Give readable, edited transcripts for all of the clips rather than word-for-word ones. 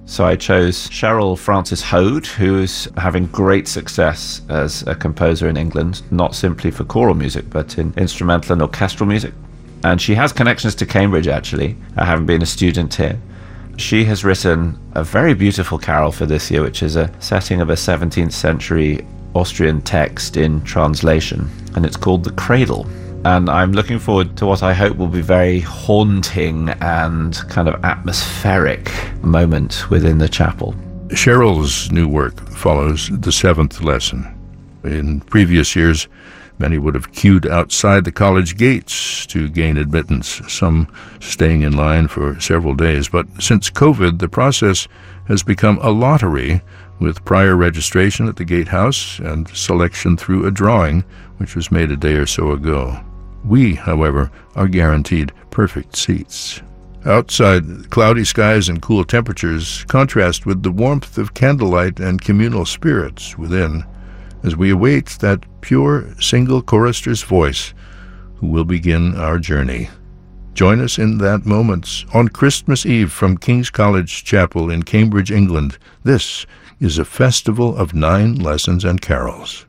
So I chose Cheryl Frances Hode, who is having great success as a composer in England, not simply for choral music, but in instrumental and orchestral music. And she has connections to Cambridge, actually, having been a student here. She has written a very beautiful carol for this year, which is a setting of a 17th century Austrian text in translation, and it's called The Cradle. And I'm looking forward to what I hope will be very haunting and kind of atmospheric moment within the chapel. Cheryl's new work follows the seventh lesson. In previous years, many would have queued outside the college gates to gain admittance, some staying in line for several days. But since COVID, the process has become a lottery, with prior registration at the gatehouse and selection through a drawing, which was made a day or so ago. We, however, are guaranteed perfect seats. Outside, cloudy skies and cool temperatures contrast with the warmth of candlelight and communal spirits within, as we await that pure single chorister's voice who will begin our journey. Join us in that moment on Christmas Eve from King's College Chapel in Cambridge, England. This is a festival of 9 lessons and carols.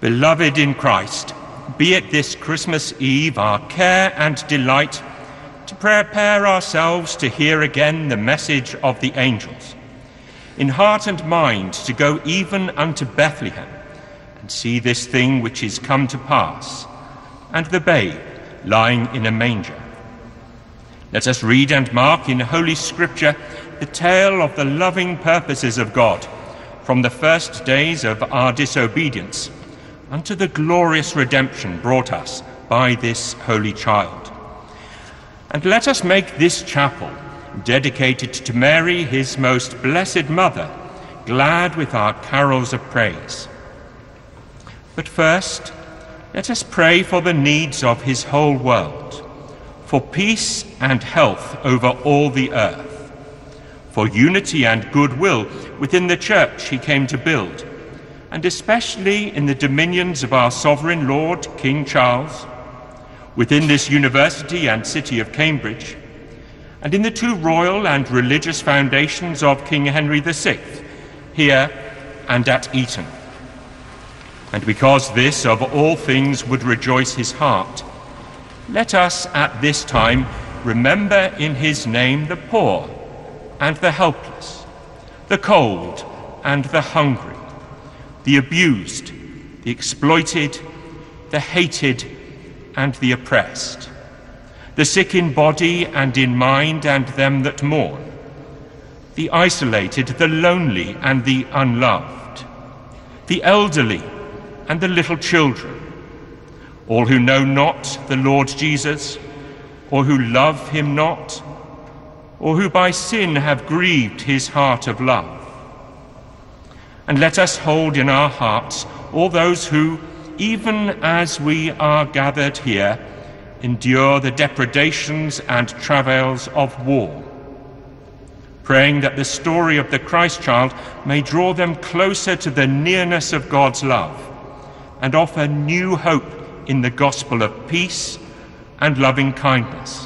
Beloved in Christ, be it this Christmas Eve our care and delight to prepare ourselves to hear again the message of the angels, in heart and mind to go even unto Bethlehem and see this thing which is come to pass, and the babe lying in a manger. Let us read and mark in Holy Scripture the tale of the loving purposes of God from the first days of our disobedience unto the glorious redemption brought us by this holy child. And let us make this chapel, dedicated to Mary, his most blessed mother, glad with our carols of praise. But first, let us pray for the needs of his whole world, for peace and health over all the earth, for unity and goodwill within the church he came to build, and especially in the dominions of our sovereign Lord, King Charles, within this university and city of Cambridge, and in the two royal and religious foundations of King Henry VI, here and at Eton. And because this of all things would rejoice his heart, let us at this time remember in his name the poor and the helpless, the cold and the hungry, the abused, the exploited, the hated, and the oppressed, the sick in body and in mind and them that mourn, the isolated, the lonely, and the unloved, the elderly, and the little children, all who know not the Lord Jesus, or who love him not, or who by sin have grieved his heart of love. And let us hold in our hearts all those who, even as we are gathered here, endure the depredations and travails of war, praying that the story of the Christ child may draw them closer to the nearness of God's love and offer new hope in the gospel of peace and loving kindness.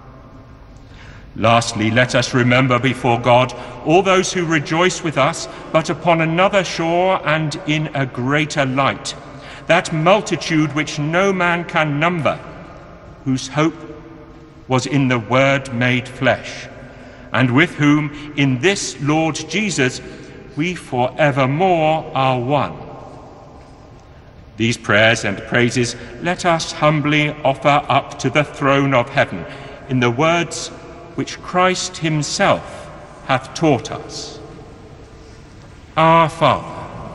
Lastly, let us remember before God all those who rejoice with us, but upon another shore and in a greater light, that multitude which no man can number, whose hope was in the Word made flesh, and with whom in this Lord Jesus we forevermore are one. These prayers and praises let us humbly offer up to the throne of heaven in the words which Christ himself hath taught us. Our Father,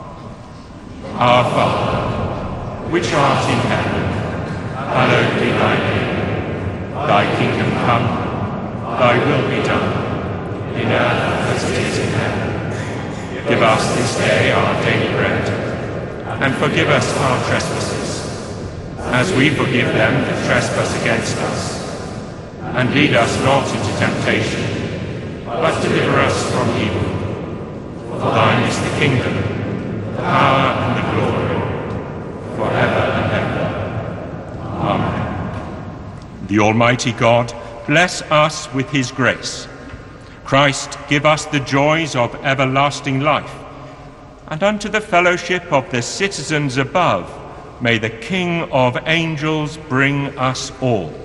which art in heaven, hallowed be thy name. Thy kingdom come, thy will be done, in earth as it is in heaven. Give us this day our daily bread, and forgive us our trespasses, as we forgive them that trespass against us. And lead us not into temptation, but deliver us from evil. For thine is the kingdom, the power, and the glory, forever and ever. Amen. The Almighty God bless us with his grace. Christ give us the joys of everlasting life, and unto the fellowship of the citizens above may the King of angels bring us all.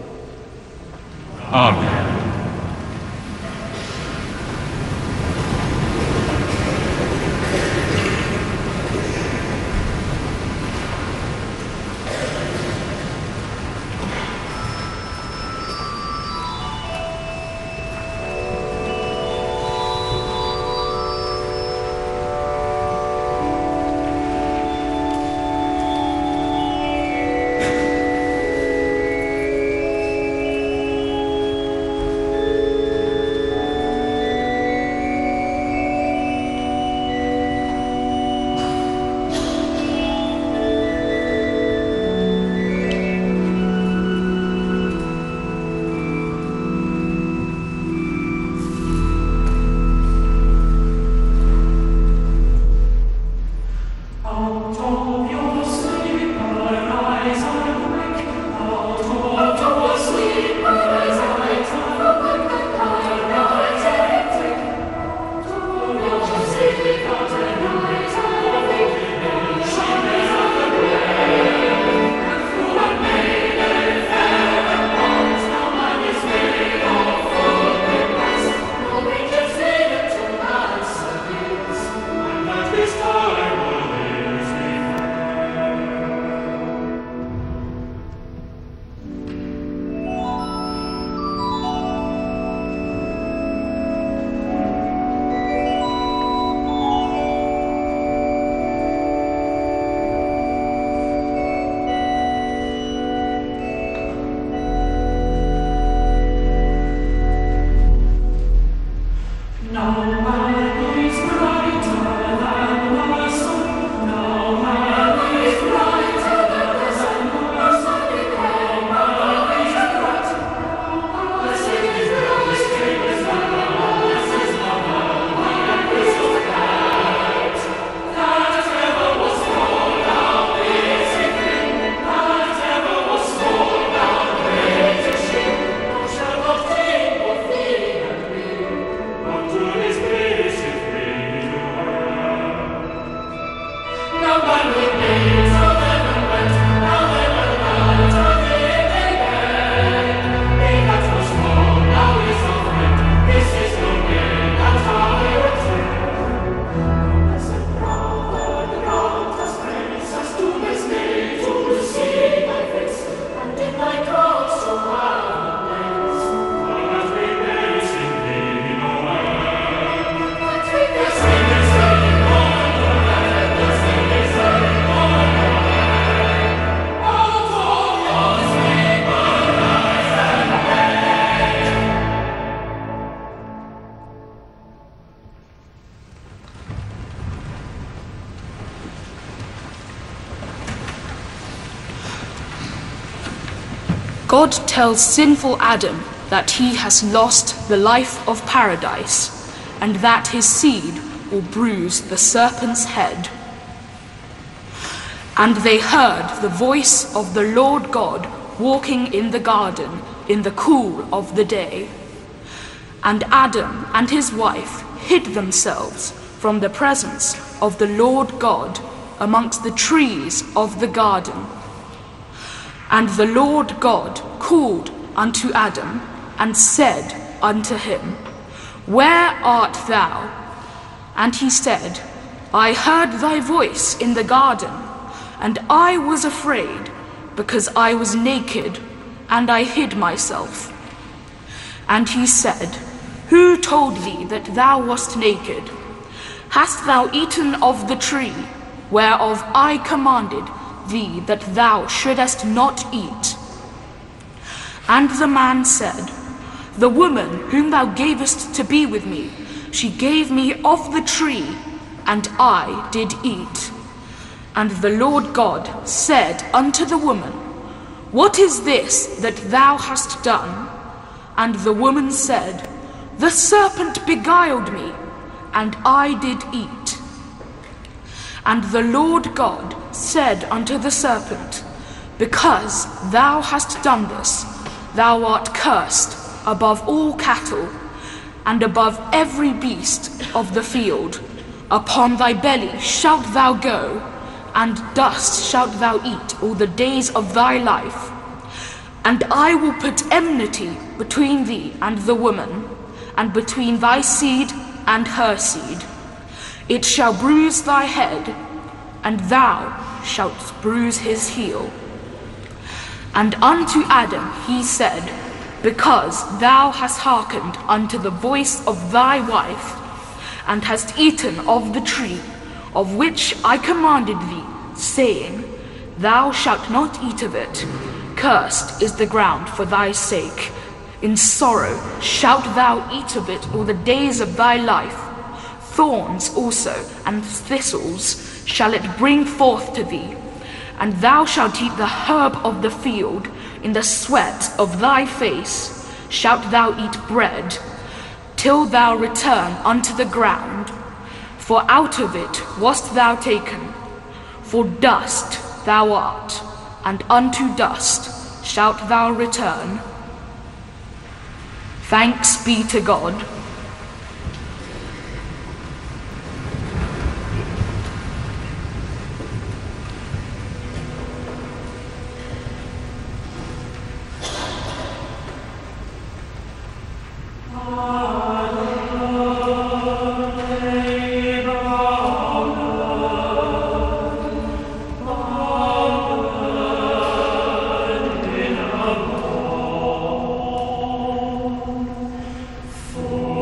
Amen. God tells sinful Adam that he has lost the life of paradise, and that his seed will bruise the serpent's head. And they heard the voice of the Lord God walking in the garden in the cool of the day. And Adam and his wife hid themselves from the presence of the Lord God amongst the trees of the garden. And the Lord God called unto Adam, and said unto him, Where art thou? And he said, I heard thy voice in the garden, and I was afraid, because I was naked, and I hid myself. And he said, Who told thee that thou wast naked? Hast thou eaten of the tree, whereof I commanded thee that thou shouldest not eat? And the man said, The woman whom thou gavest to be with me, she gave me of the tree, and I did eat. And the Lord God said unto the woman, What is this that thou hast done? And the woman said, The serpent beguiled me, and I did eat. And the Lord God said unto the serpent, Because thou hast done this, thou art cursed above all cattle, and above every beast of the field. Upon thy belly shalt thou go, and dust shalt thou eat all the days of thy life. And I will put enmity between thee and the woman, and between thy seed and her seed. It shall bruise thy head, and thou shalt bruise his heel. And unto Adam he said, Because thou hast hearkened unto the voice of thy wife, and hast eaten of the tree, of which I commanded thee, saying, Thou shalt not eat of it. Cursed is the ground for thy sake. In sorrow shalt thou eat of it all the days of thy life. Thorns also and thistles shall it bring forth to thee. And thou shalt eat the herb of the field. In the sweat of thy face shalt thou eat bread, till thou return unto the ground. For out of it wast thou taken. For dust thou art, and unto dust shalt thou return. Thanks be to God. For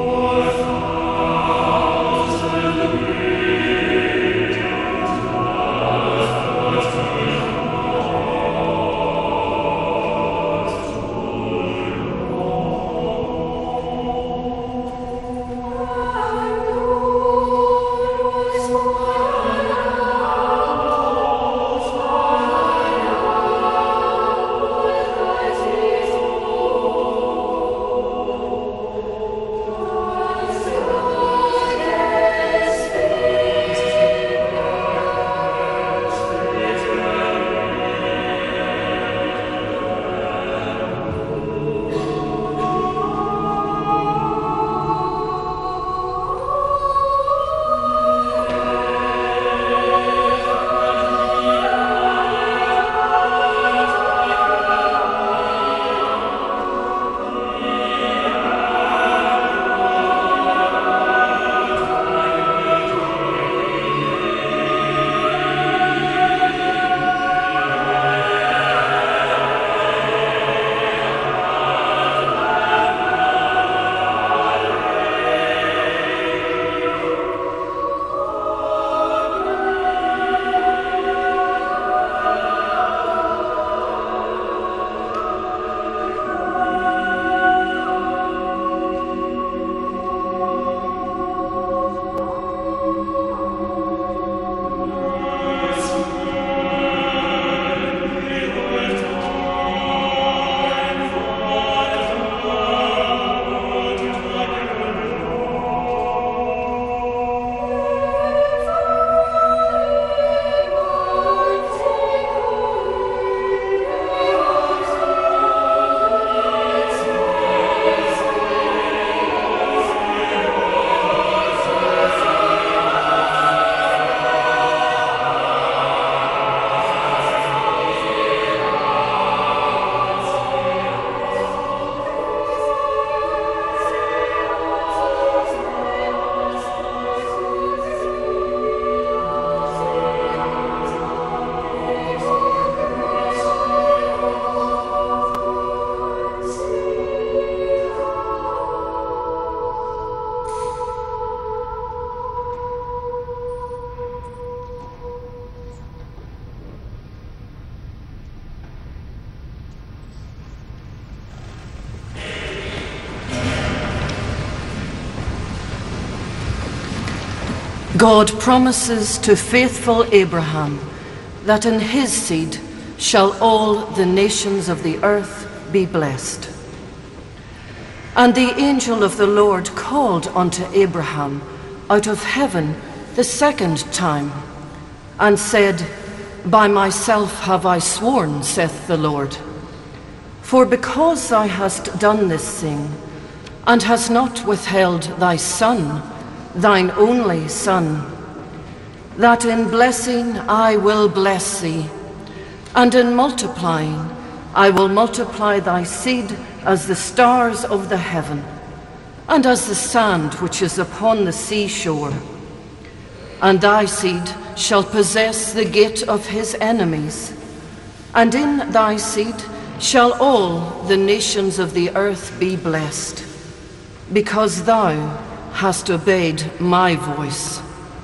God promises to faithful Abraham that in his seed shall all the nations of the earth be blessed. And the angel of the Lord called unto Abraham out of heaven the second time, and said, By myself have I sworn, saith the Lord, for because thou hast done this thing, and hast not withheld thy son, thine only son, that in blessing I will bless thee, and in multiplying I will multiply thy seed as the stars of the heaven, and as the sand which is upon the seashore. And thy seed shall possess the gate of his enemies, and in thy seed shall all the nations of the earth be blessed, because thou hast obeyed my voice.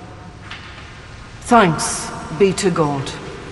Thanks be to God.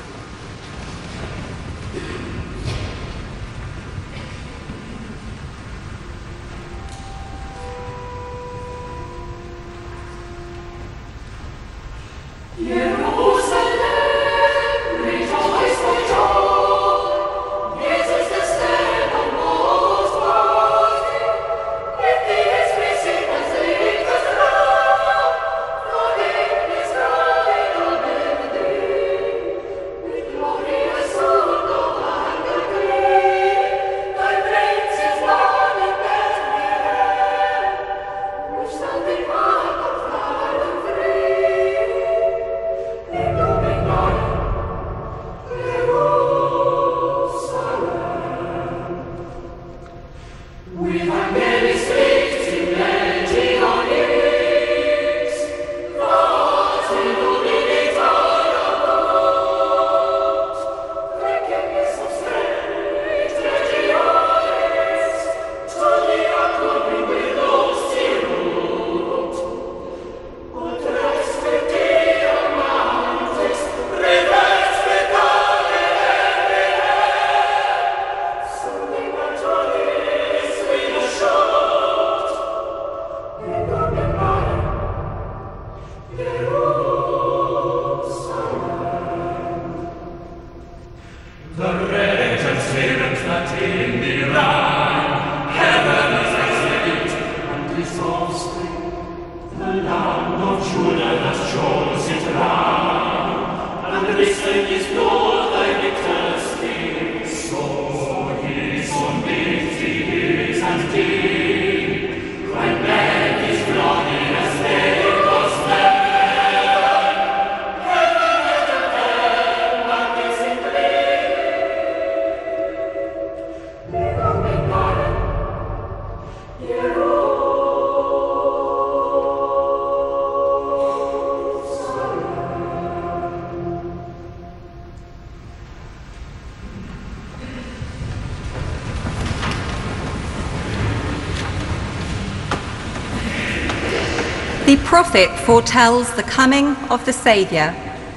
The prophet foretells the coming of the Saviour.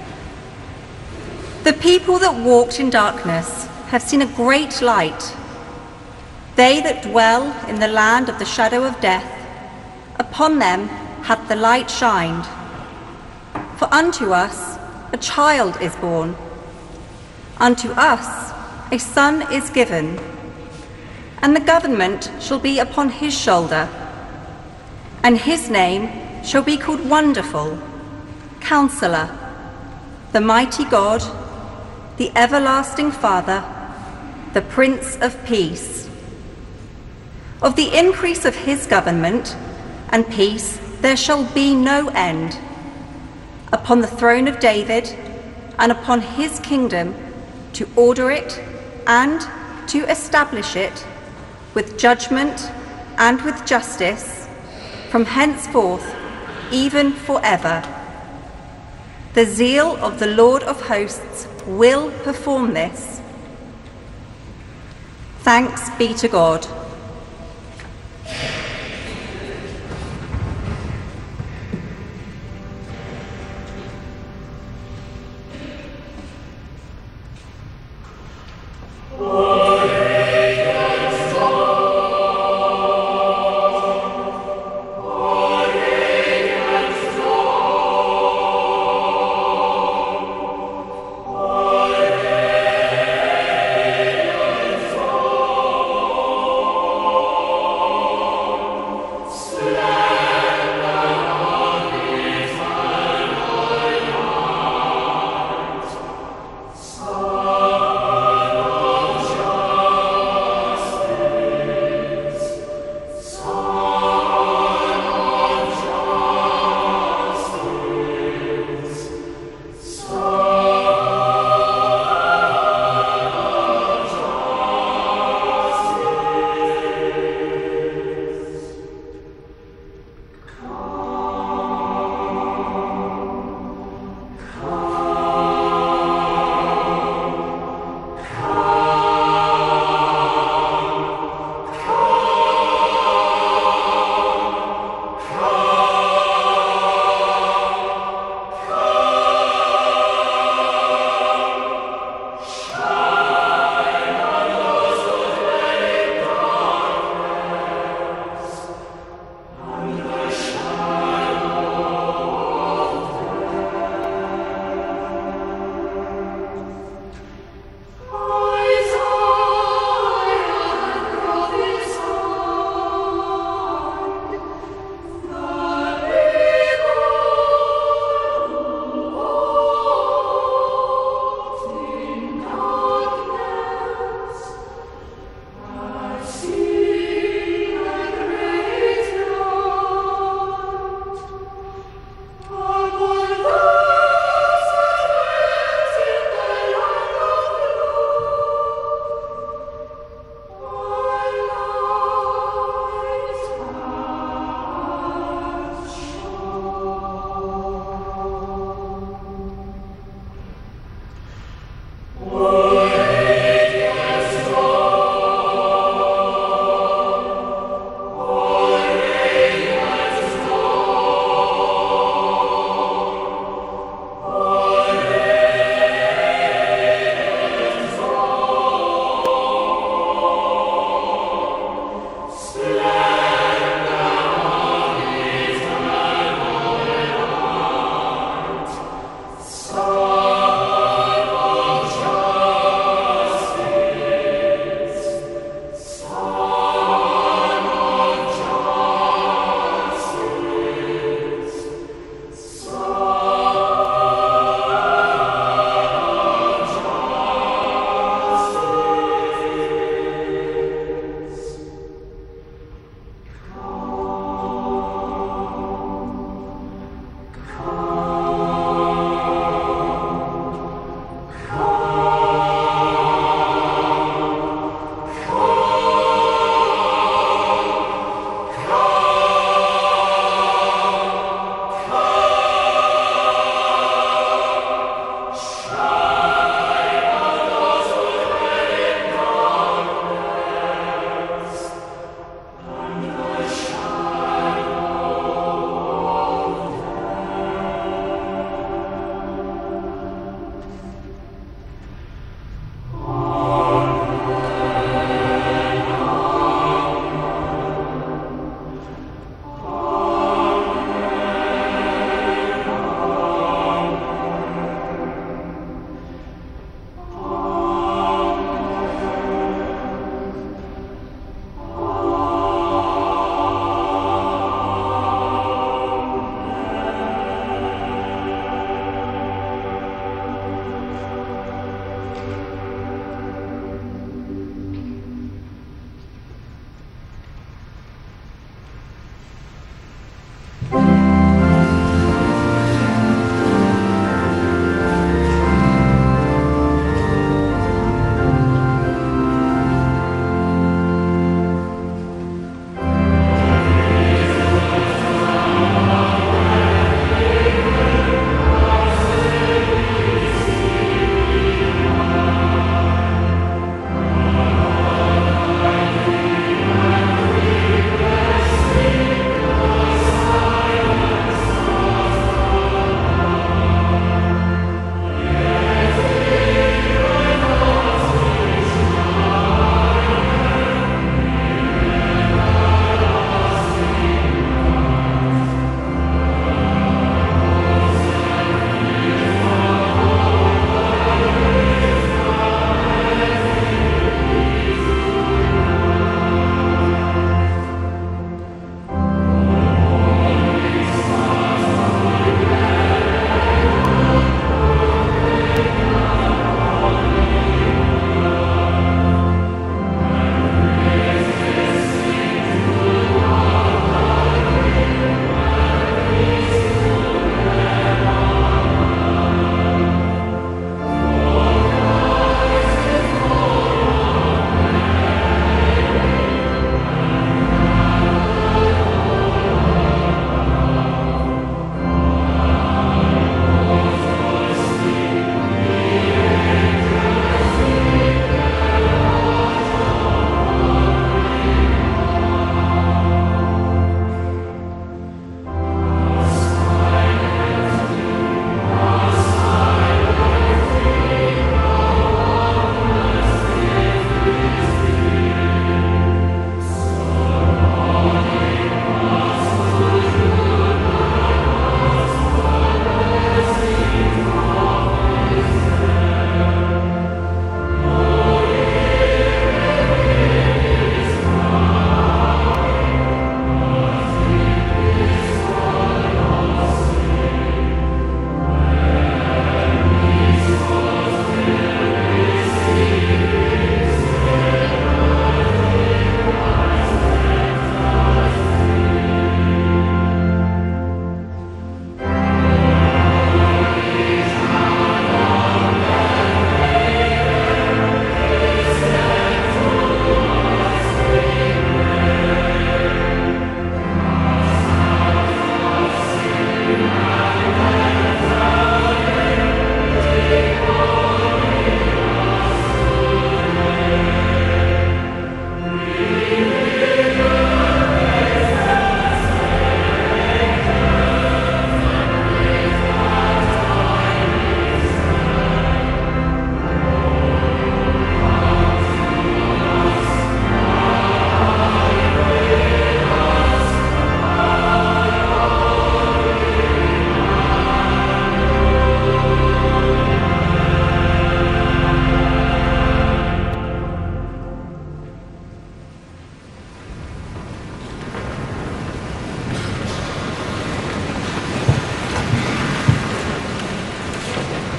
The people that walked in darkness have seen a great light. They that dwell in the land of the shadow of death, upon them hath the light shined. For unto us a child is born, unto us a son is given, and the government shall be upon his shoulder, and his name shall be called Wonderful, Counselor, the Mighty God, the Everlasting Father, the Prince of Peace. Of the increase of his government and peace there shall be no end, upon the throne of David and upon his kingdom, to order it and to establish it with judgment and with justice from henceforth even forever. The zeal of the Lord of hosts will perform this. Thanks be to God. Oh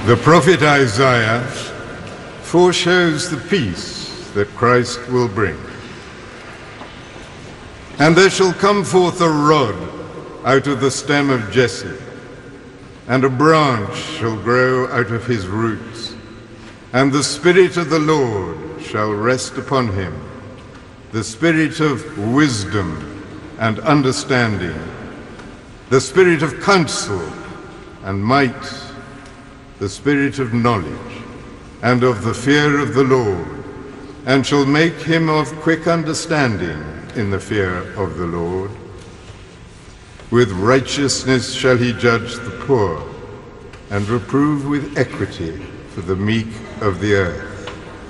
The prophet Isaiah foreshows the peace that Christ will bring. And there shall come forth a rod out of the stem of Jesse, and a branch shall grow out of his roots, and the Spirit of the Lord shall rest upon him, the Spirit of wisdom and understanding, the Spirit of counsel and might, the Spirit of knowledge and of the fear of the Lord, and shall make him of quick understanding in the fear of the Lord. With righteousness shall he judge the poor, and reprove with equity for the meek of the earth.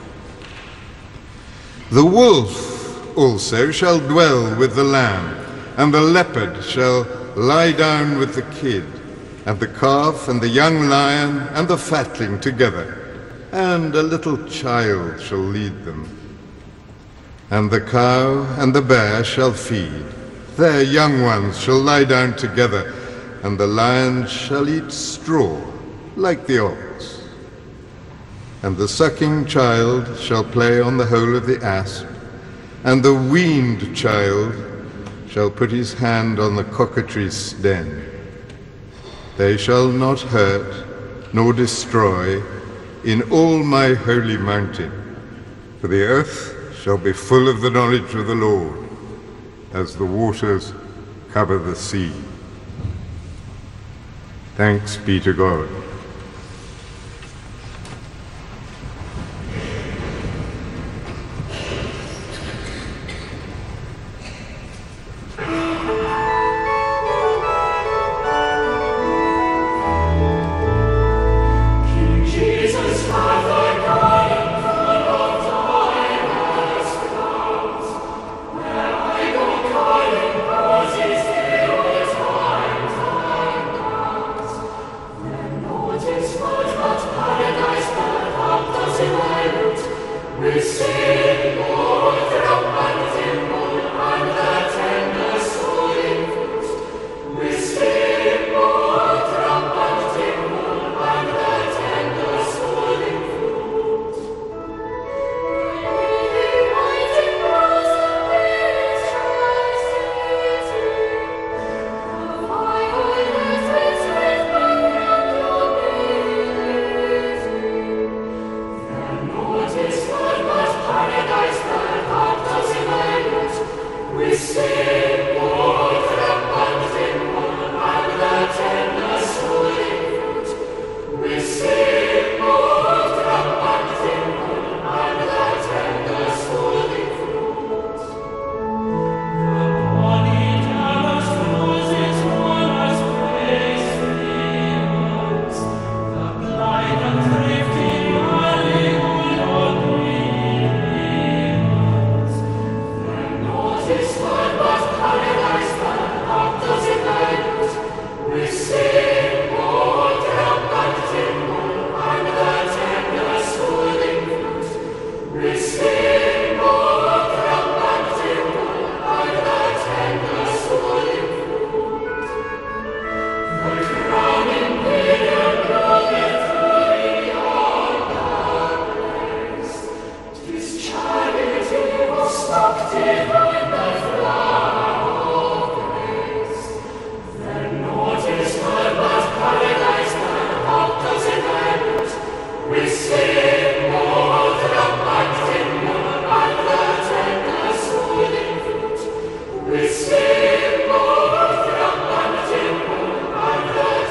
The wolf also shall dwell with the lamb, and the leopard shall lie down with the kid, and the calf and the young lion and the fatling together, and a little child shall lead them. And the cow and the bear shall feed, their young ones shall lie down together, and the lion shall eat straw like the ox. And the sucking child shall play on the hole of the asp, and the weaned child shall put his hand on the cockatrice's den. They shall not hurt nor destroy in all my holy mountain, for the earth shall be full of the knowledge of the Lord, as the waters cover the sea. Thanks be to God. We sing, O Lamb, and the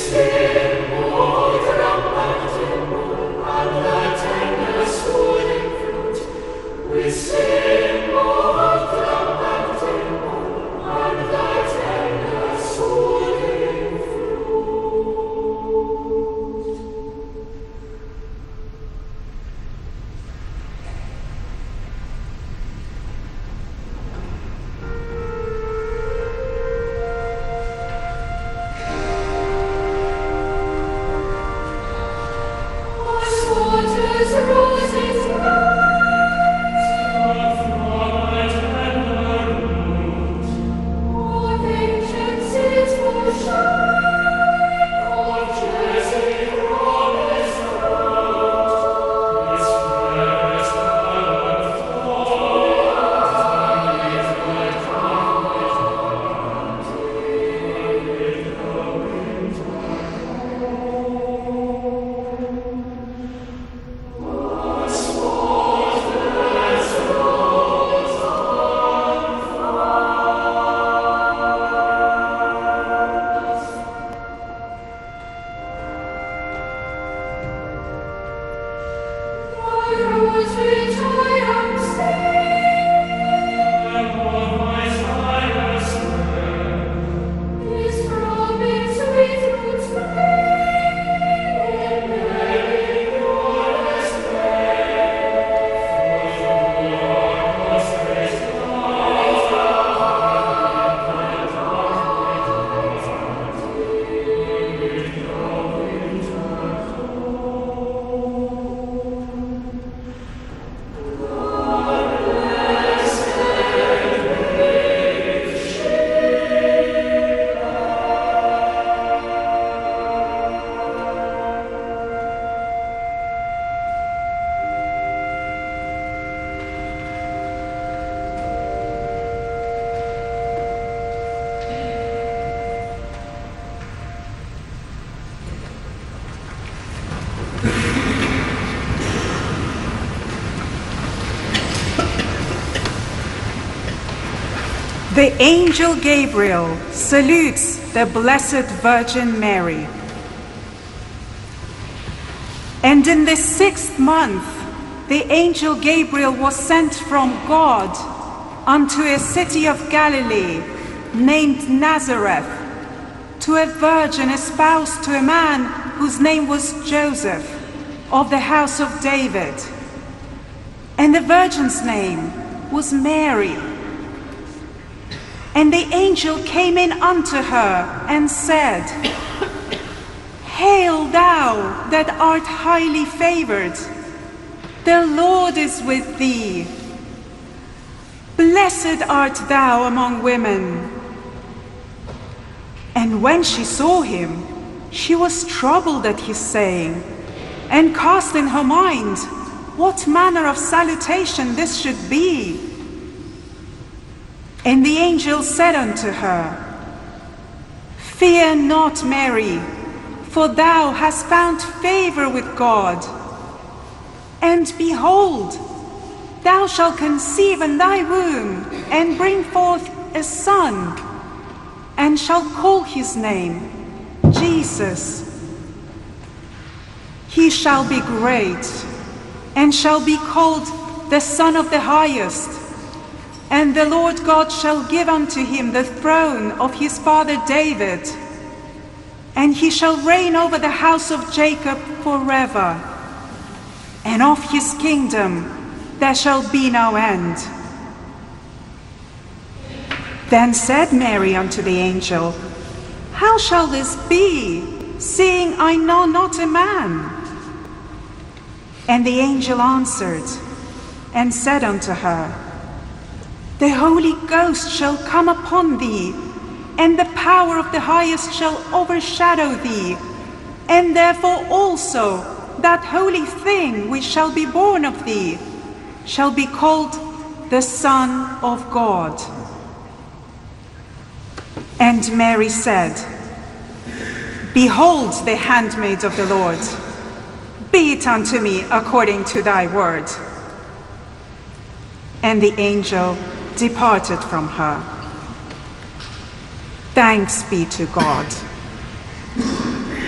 The angel Gabriel salutes the Blessed Virgin Mary. And in the 6th month, the angel Gabriel was sent from God unto a city of Galilee named Nazareth, to a virgin espoused to a man whose name was Joseph, of the house of David. And the virgin's name was Mary. And the angel came in unto her and said, Hail thou that art highly favored, the Lord is with thee. Blessed art thou among women. And when she saw him, she was troubled at his saying, and cast in her mind what manner of salutation this should be. And the angel said unto her, Fear not, Mary, for thou hast found favor with God. And behold, thou shalt conceive in thy womb, and bring forth a son, and shalt call his name Jesus. He shall be great, and shall be called the Son of the Highest. And the Lord God shall give unto him the throne of his father David, and he shall reign over the house of Jacob forever, and of his kingdom there shall be no end. Then said Mary unto the angel, How shall this be, seeing I know not a man? And the angel answered and said unto her, The Holy Ghost shall come upon thee, and the power of the Highest shall overshadow thee, and therefore also that holy thing which shall be born of thee shall be called the Son of God. And Mary said, Behold the handmaid of the Lord, be it unto me according to thy word. And the angel departed from her. Thanks be to God.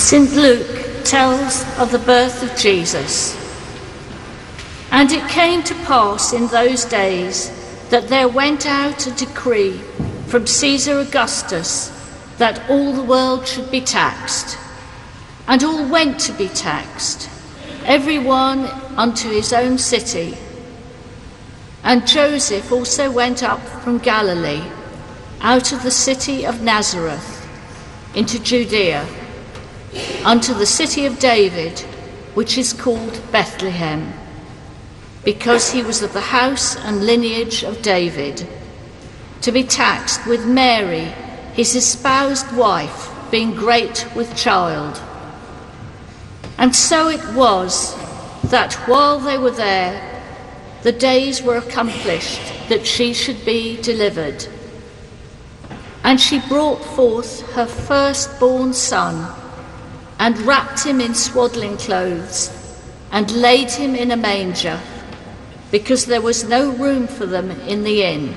St. Luke tells of the birth of Jesus. And it came to pass in those days that there went out a decree from Caesar Augustus that all the world should be taxed. And all went to be taxed, every one unto his own city. And Joseph also went up from Galilee, out of the city of Nazareth, into Judea, unto the city of David, which is called Bethlehem, because he was of the house and lineage of David, to be taxed with Mary, his espoused wife, being great with child. And so it was that while they were there, the days were accomplished that she should be delivered. And she brought forth her firstborn son, and wrapped him in swaddling clothes, and laid him in a manger, because there was no room for them in the inn.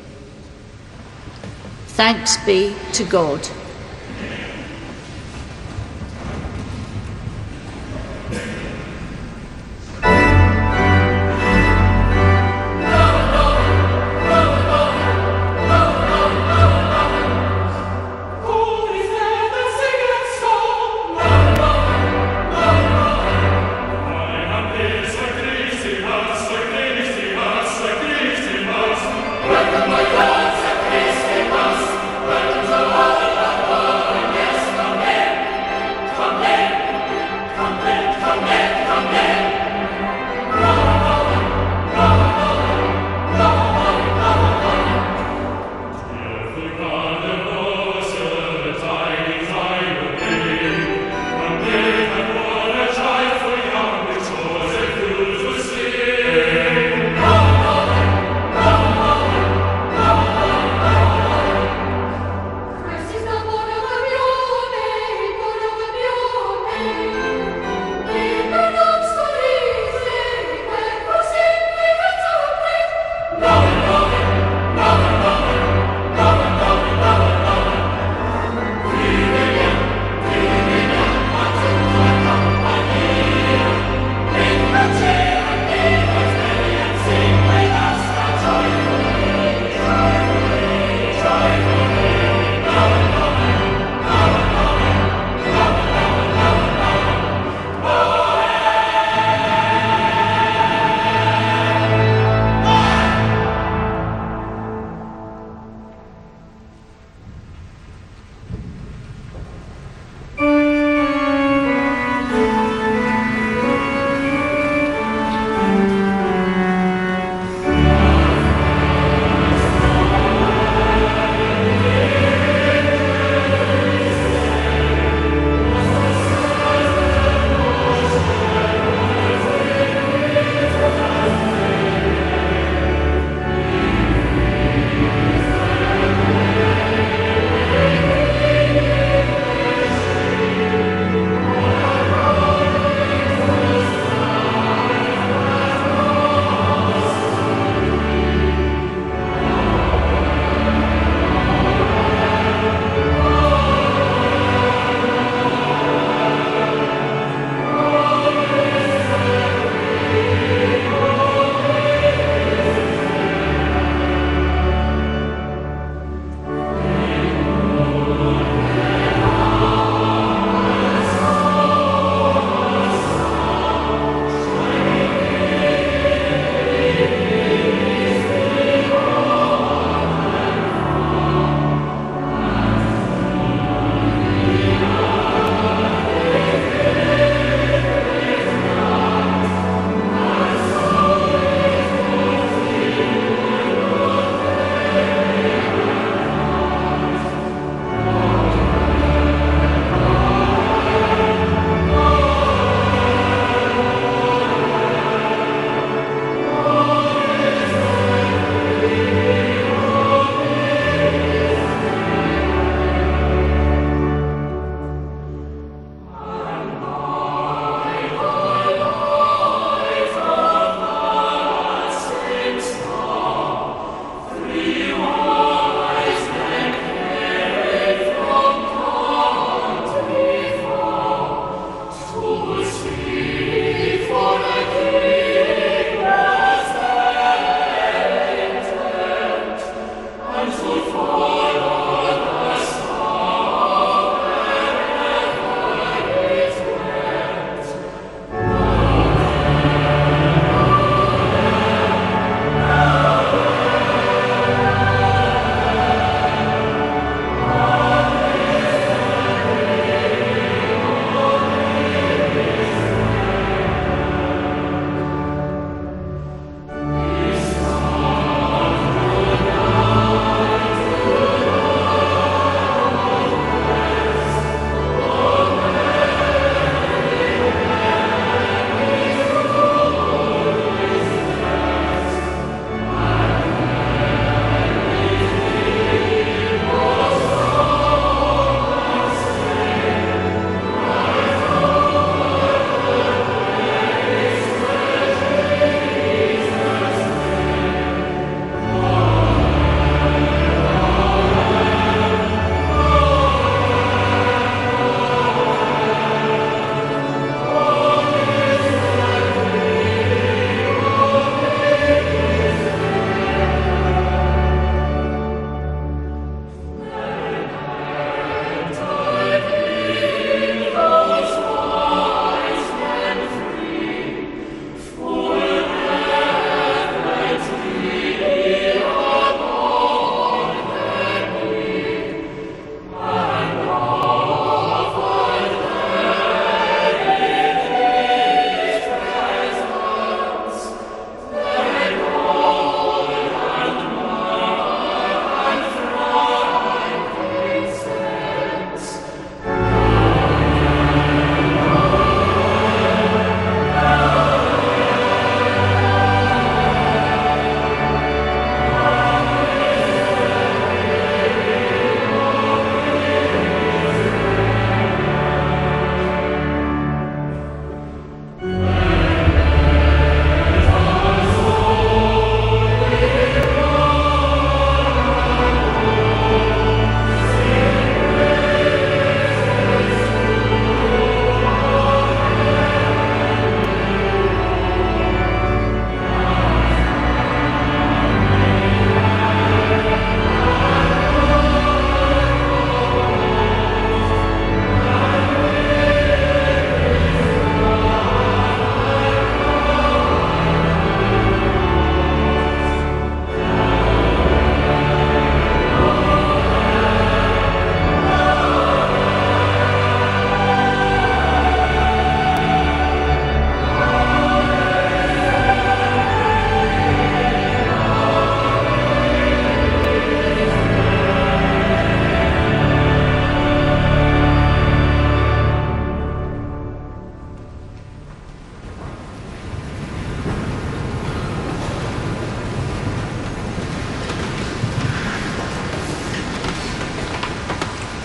Thanks be to God. Welcome, my God, Christ in us. Welcome to all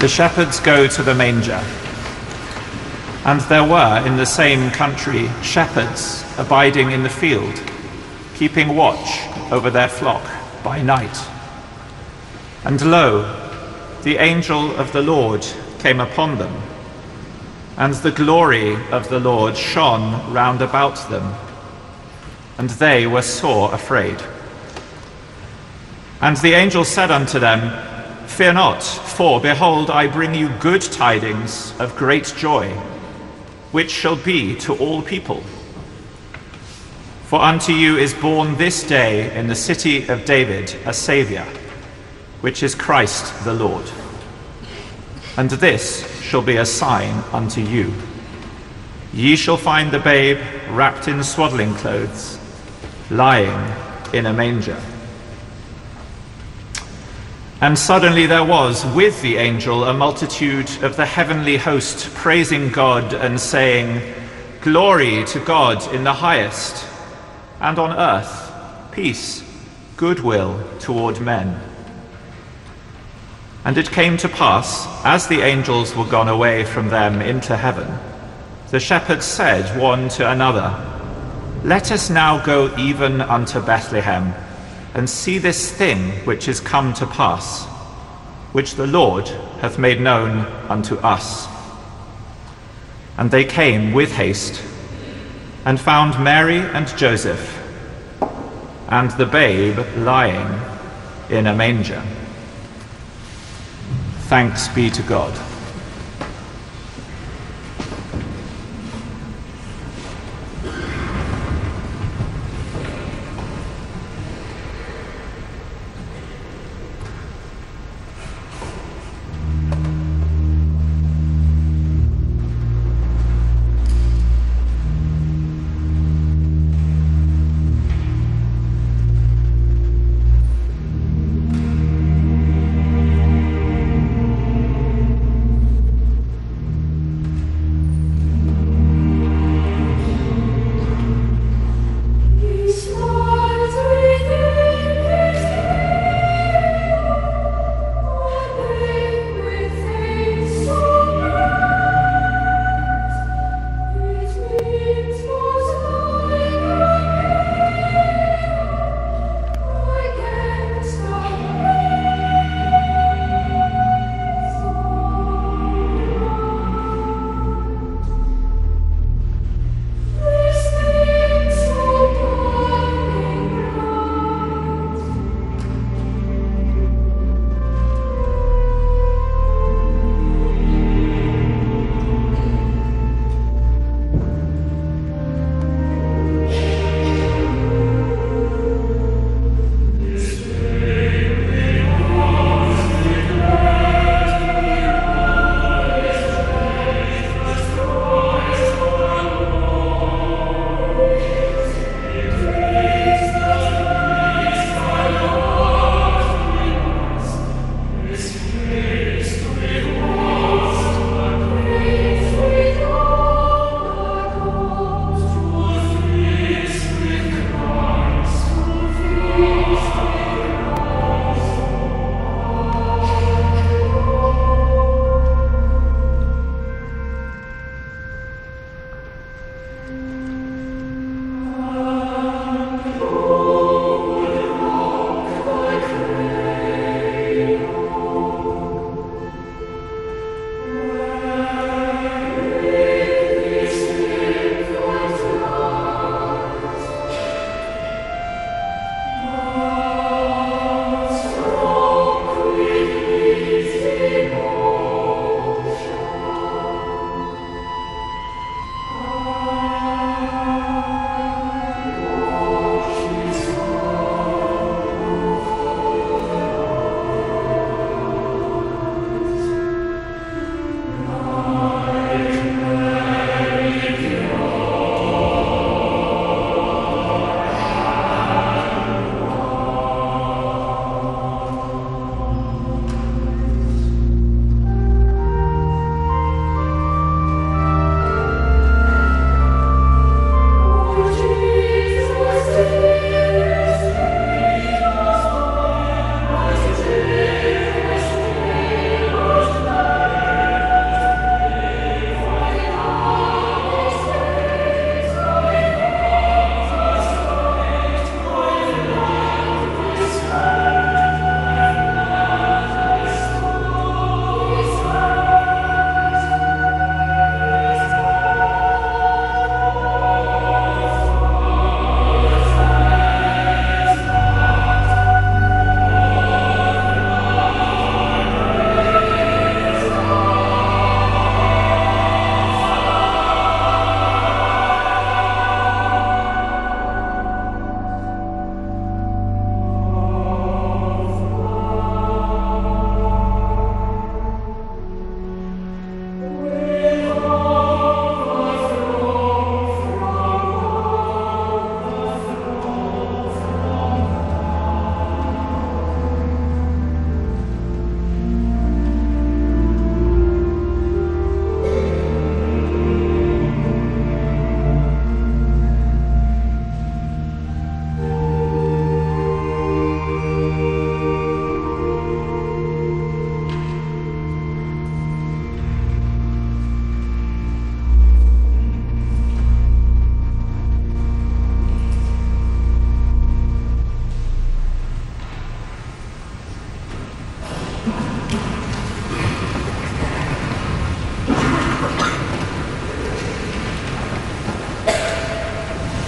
The shepherds go to the manger. And there were in the same country shepherds abiding in the field, keeping watch over their flock by night. And lo, the angel of the Lord came upon them, and the glory of the Lord shone round about them, and they were sore afraid. And the angel said unto them, Fear not, for behold, I bring you good tidings of great joy, which shall be to all people. For unto you is born this day in the city of David a Saviour, which is Christ the Lord. And this shall be a sign unto you. Ye shall find the babe wrapped in swaddling clothes, lying in a manger. And suddenly there was with the angel a multitude of the heavenly host, praising God and saying, Glory to God in the highest, and on earth peace, goodwill toward men. And it came to pass, as the angels were gone away from them into heaven, the shepherds said one to another, Let us now go even unto Bethlehem, and see this thing which is come to pass, which the Lord hath made known unto us. And they came with haste, and found Mary and Joseph, and the babe lying in a manger. Thanks be to God.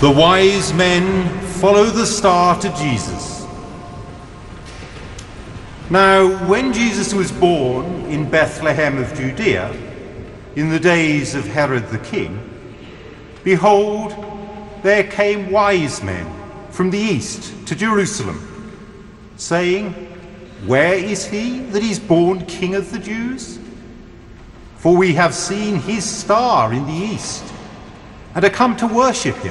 The wise men follow the star to Jesus. Now, when Jesus was born in Bethlehem of Judea, in the days of Herod the king, behold, there came wise men from the east to Jerusalem, saying, Where is he that is born King of the Jews? For we have seen his star in the east, and are come to worship him.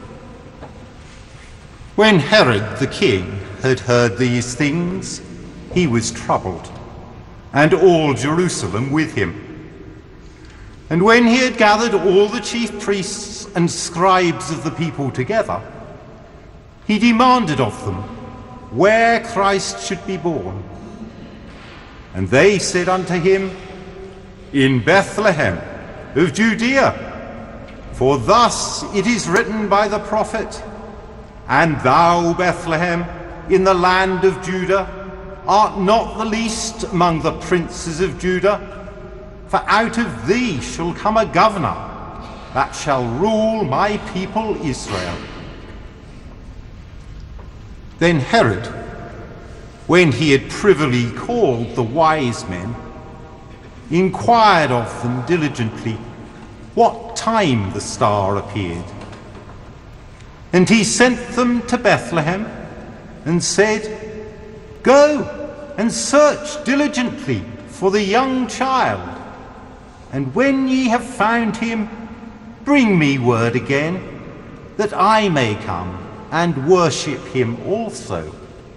When Herod the king had heard these things, he was troubled, and all Jerusalem with him. And when he had gathered all the chief priests and scribes of the people together, he demanded of them where Christ should be born. And they said unto him, In Bethlehem of Judea, for thus it is written by the prophet, And thou, Bethlehem, in the land of Judah, art not the least among the princes of Judah, for out of thee shall come a governor that shall rule my people Israel. Then Herod, when he had privily called the wise men, inquired of them diligently what time the star appeared. And he sent them to Bethlehem and said, Go and search diligently for the young child, and when ye have found him, bring me word again, that I may come and worship him also.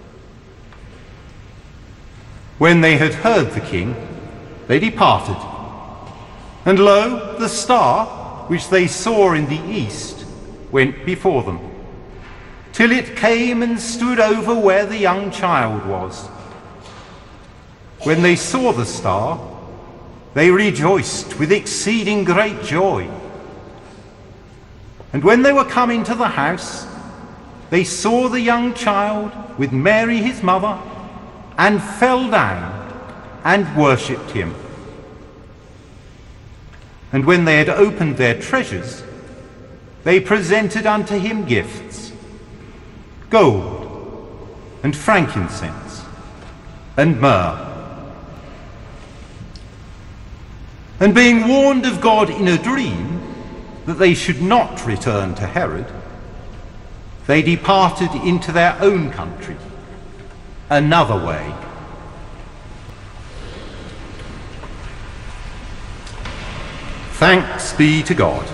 When they had heard the king, they departed. And lo, the star, which they saw in the east, went before them, till it came and stood over where the young child was. When they saw the star, they rejoiced with exceeding great joy. And when they were come into the house, they saw the young child with Mary his mother, and fell down and worshipped him. And when they had opened their treasures, they presented unto him gifts, gold, and frankincense, and myrrh. And being warned of God in a dream that they should not return to Herod, they departed into their own country another way. Thanks be to God.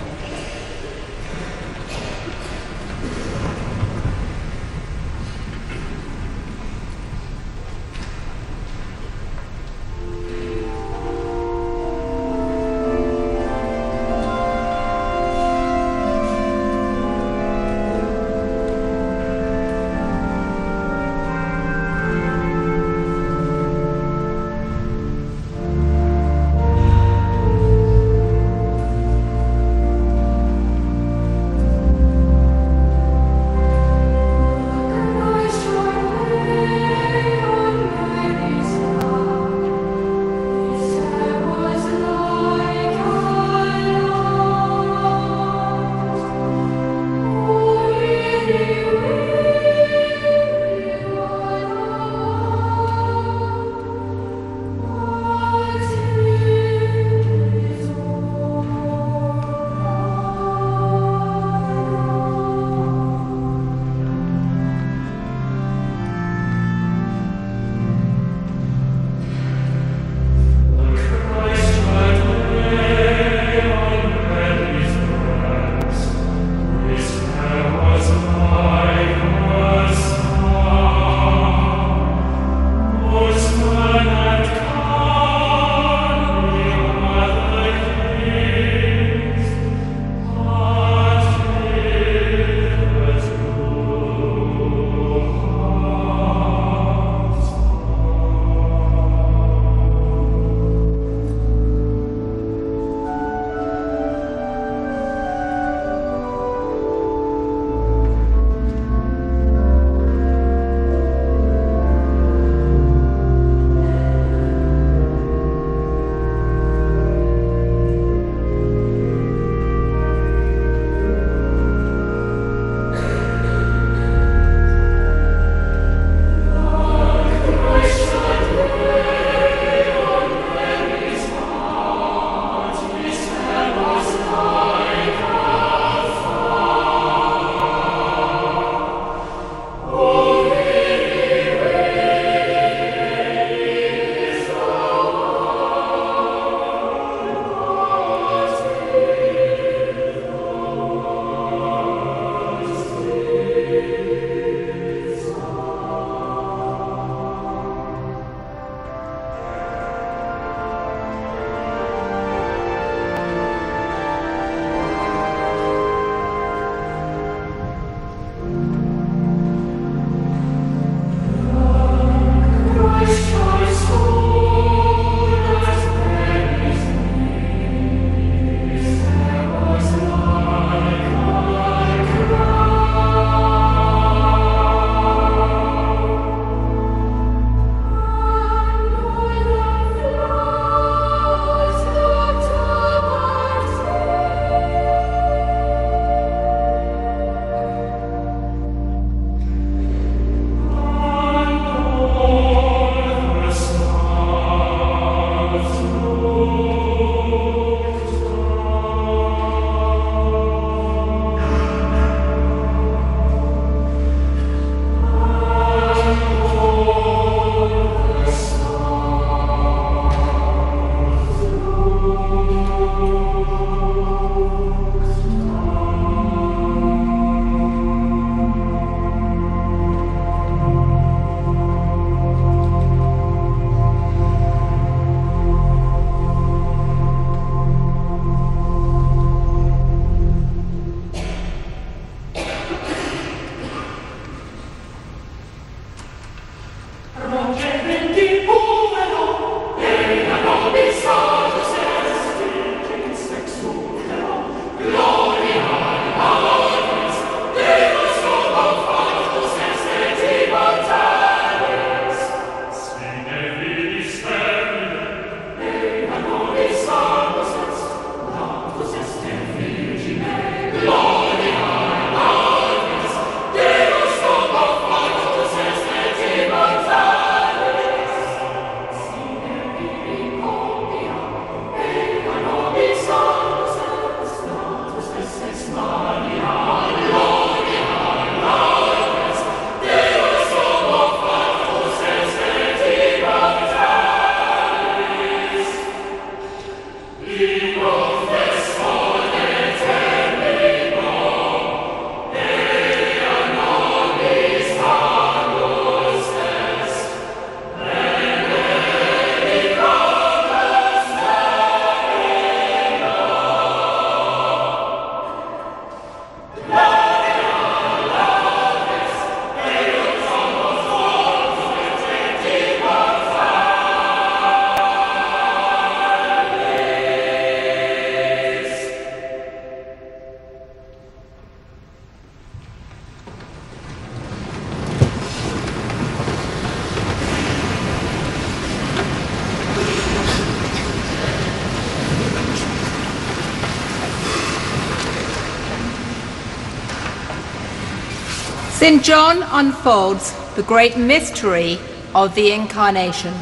St. John unfolds the great mystery of the Incarnation.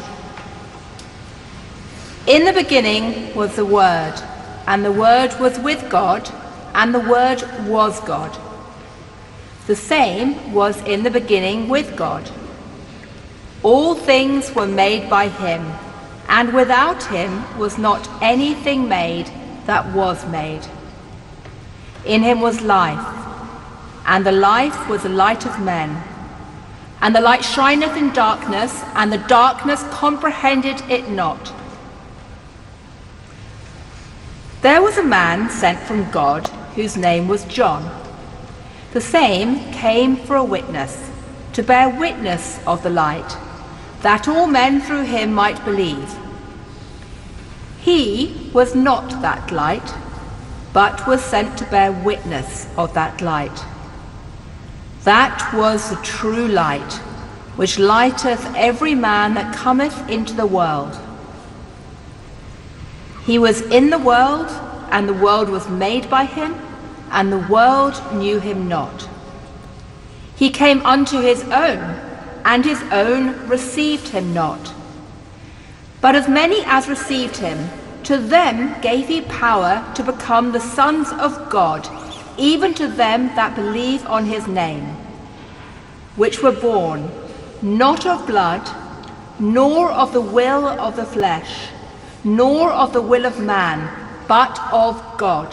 In the beginning was the Word, and the Word was with God, and the Word was God. The same was in the beginning with God. All things were made by him, and without him was not anything made that was made. In him was life, and the life was the light of men. And the light shineth in darkness, and the darkness comprehended it not. There was a man sent from God, whose name was John. The same came for a witness, to bear witness of the light, that all men through him might believe. He was not that light, but was sent to bear witness of that light. That was the true light, which lighteth every man that cometh into the world. He was in the world, and the world was made by him, and the world knew him not. He came unto his own, and his own received him not. But as many as received him, to them gave he power to become the sons of God, even to them that believe on his name, which were born not of blood, nor of the will of the flesh, nor of the will of man, but of God.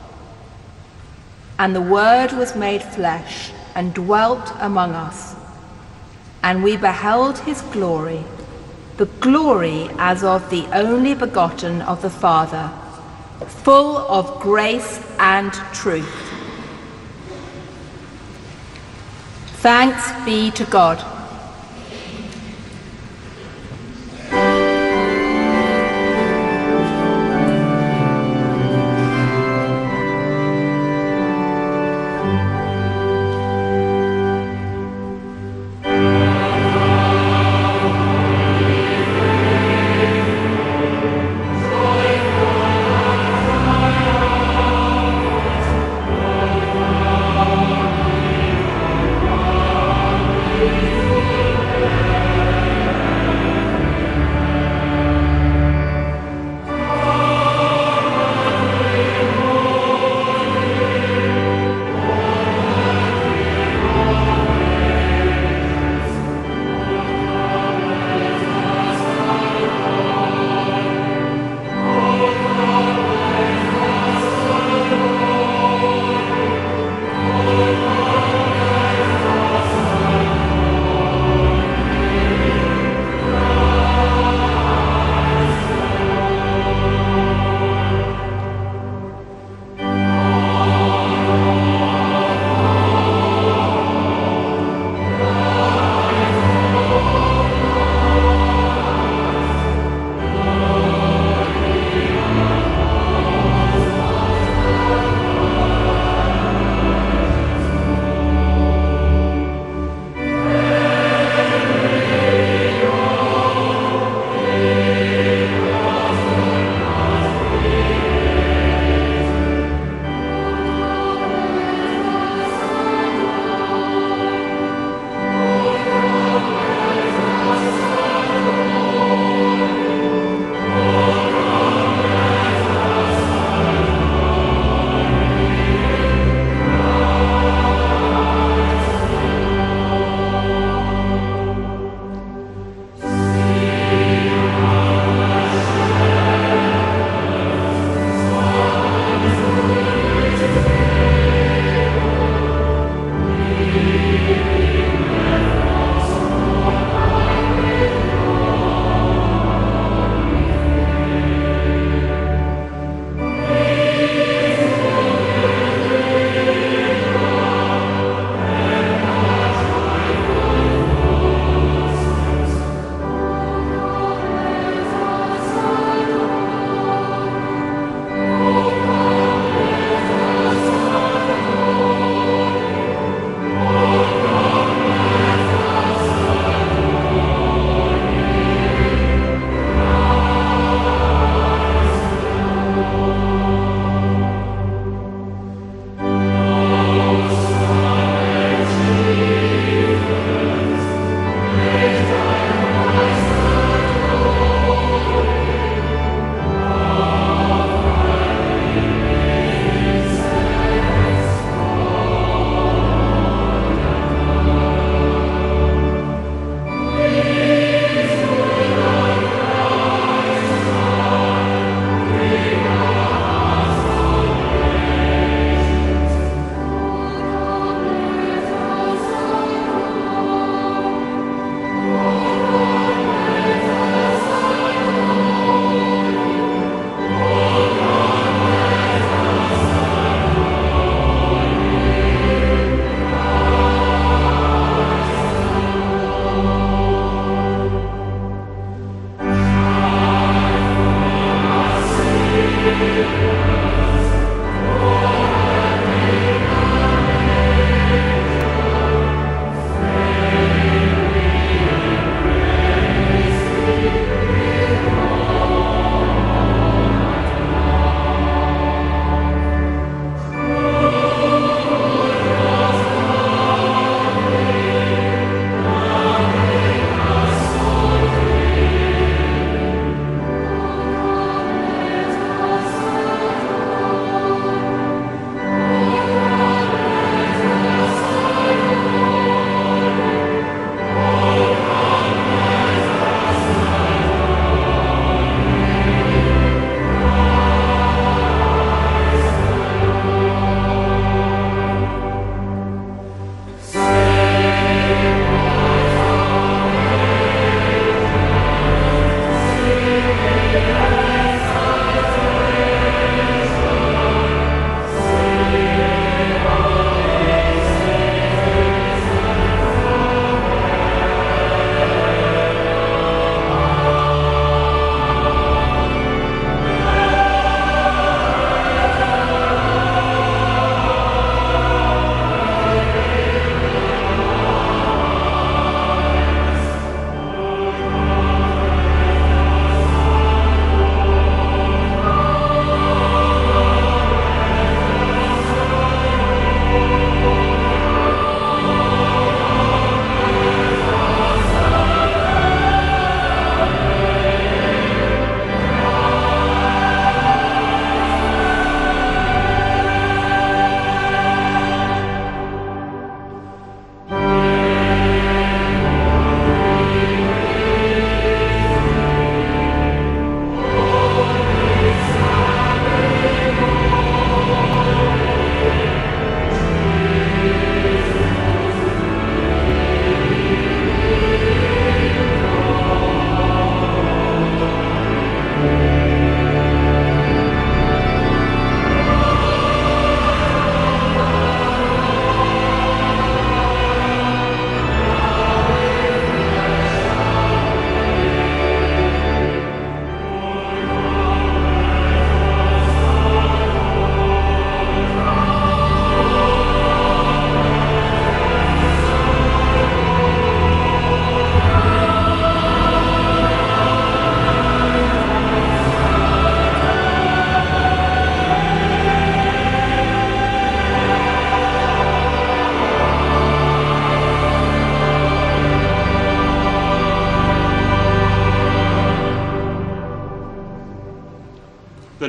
And the Word was made flesh, and dwelt among us. And we beheld his glory, the glory as of the only begotten of the Father, full of grace and truth. Thanks be to God. Amen.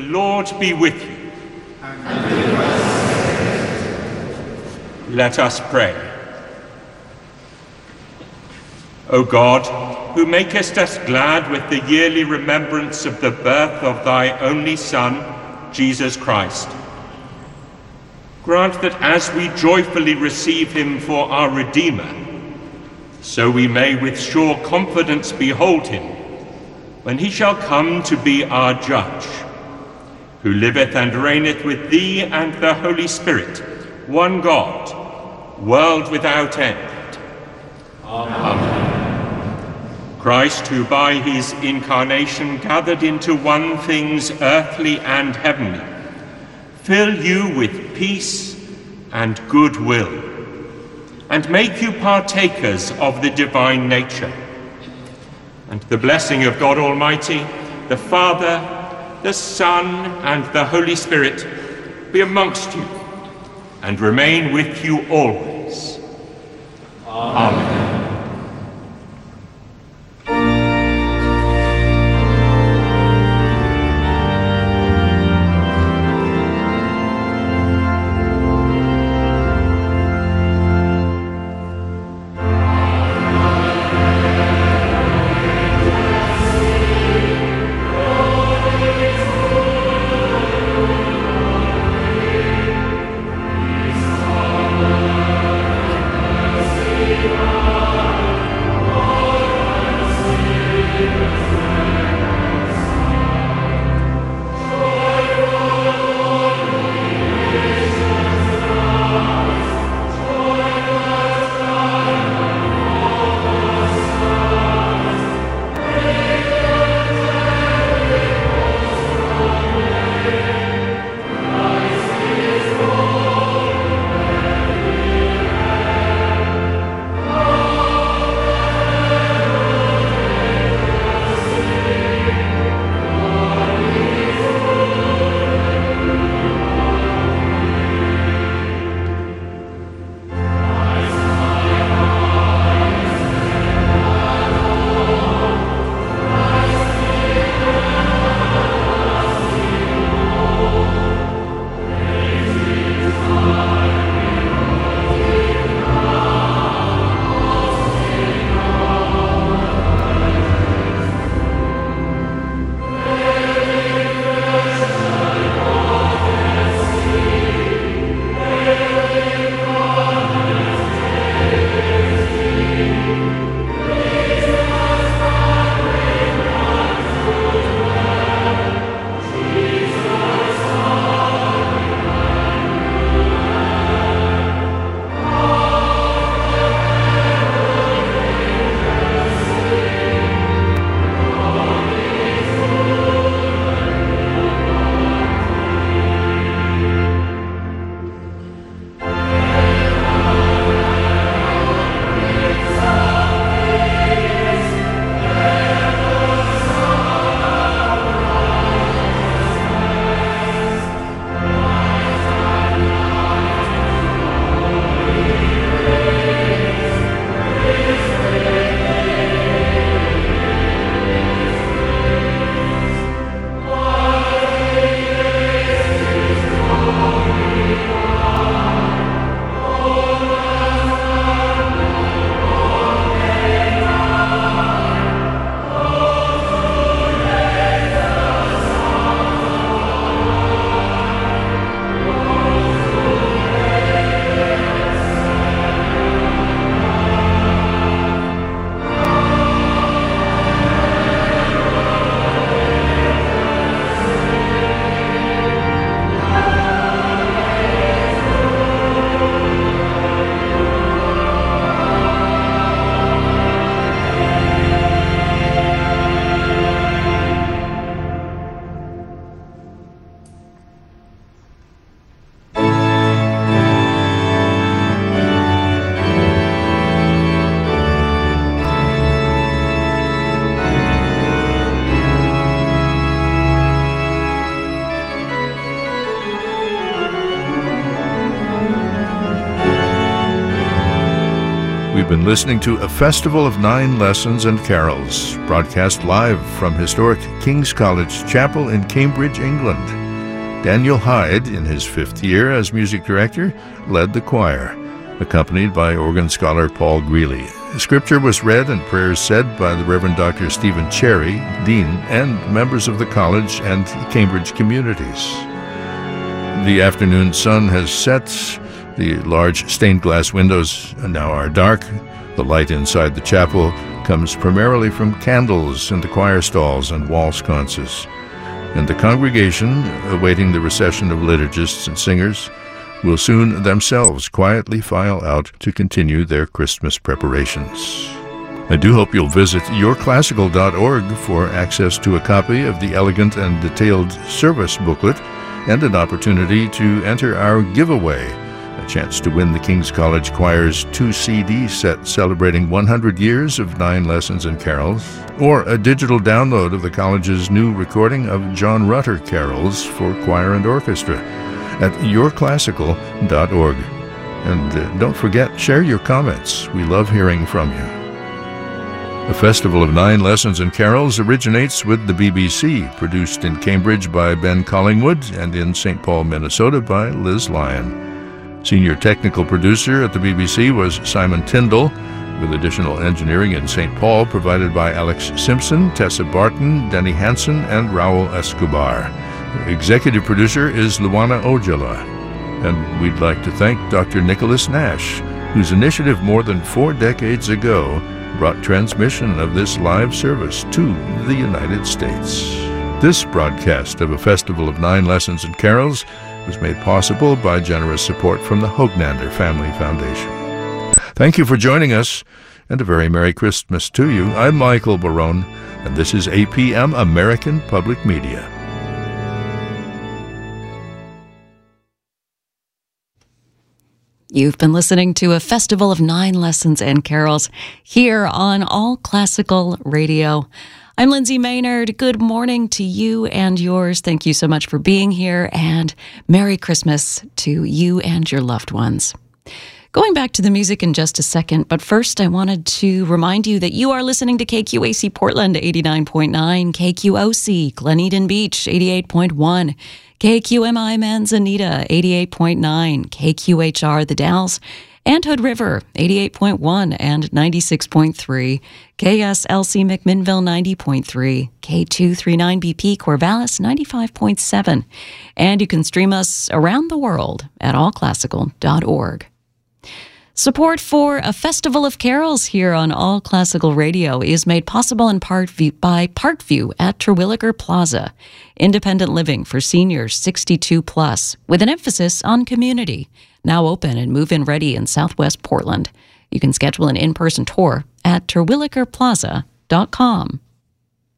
Lord be with you. Let us pray. O God, who makest us glad with the yearly remembrance of the birth of thy only Son, Jesus Christ, grant that as we joyfully receive him for our Redeemer, so we may with sure confidence behold him when he shall come to be our judge, who liveth and reigneth with thee and the Holy Spirit, one God, world without end. Amen. Christ, who by his incarnation gathered into one things earthly and heavenly, fill you with peace and goodwill, and make you partakers of the divine nature. And the blessing of God Almighty, the Father, the Son, and the Holy Spirit be amongst you, and remain with you always. Amen. Amen. You've been listening to A Festival of 9 Lessons and Carols, broadcast live from historic King's College Chapel in Cambridge, England. Daniel Hyde, in his 5th year as music director, led the choir, accompanied by organ scholar Paul Greeley. Scripture was read and prayers said by the Reverend Dr. Stephen Cherry, Dean, and members of the college and Cambridge communities. The afternoon sun has set. The large stained glass windows now are dark. The light inside the chapel comes primarily from candles in the choir stalls and wall sconces. And the congregation, awaiting the recession of liturgists and singers, will soon themselves quietly file out to continue their Christmas preparations. I do hope you'll visit yourclassical.org for access to a copy of the elegant and detailed service booklet and an opportunity to enter our giveaway, a chance to win the King's College Choir's 2-CD set celebrating 100 years of 9 Lessons and Carols, or a digital download of the college's new recording of John Rutter carols for choir and orchestra at yourclassical.org. And don't forget, share your comments. We love hearing from you. A Festival of 9 Lessons and Carols originates with the BBC, produced in Cambridge by Ben Collingwood and in St. Paul, Minnesota by Liz Lyon. Senior technical producer at the BBC was Simon Tyndall, with additional engineering in St. Paul provided by Alex Simpson, Tessa Barton, Denny Hansen, and Raul Escobar. Executive producer is Luana Ojala. And we'd like to thank Dr. Nicholas Nash, whose initiative more than 4 decades ago brought transmission of this live service to the United States. This broadcast of A Festival of 9 Lessons and Carols was made possible by generous support from the Hognander Family Foundation. Thank you for joining us, and a very Merry Christmas to you. I'm Michael Barone, and this is APM American Public Media. You've been listening to A Festival of 9 Lessons and Carols here on All Classical Radio. I'm Lindsay Maynard. Good morning to you and yours. Thank you so much for being here, and Merry Christmas to you and your loved ones. Going back to the music in just a second, but first I wanted to remind you that you are listening to KQAC Portland 89.9, KQOC Glen Eden Beach 88.1, KQMI Manzanita 88.9, KQHR The Dalles, and Hood River 88.1 and 96.3, KSLC McMinnville 90.3, K239BP Corvallis 95.7, and you can stream us around the world at allclassical.org. Support for A Festival of Carols here on All Classical Radio is made possible in part by Parkview at Terwilliger Plaza, independent living for seniors 62 plus, with an emphasis on community. Now open and move-in ready in Southwest Portland. You can schedule an in-person tour at terwilligerplaza.com.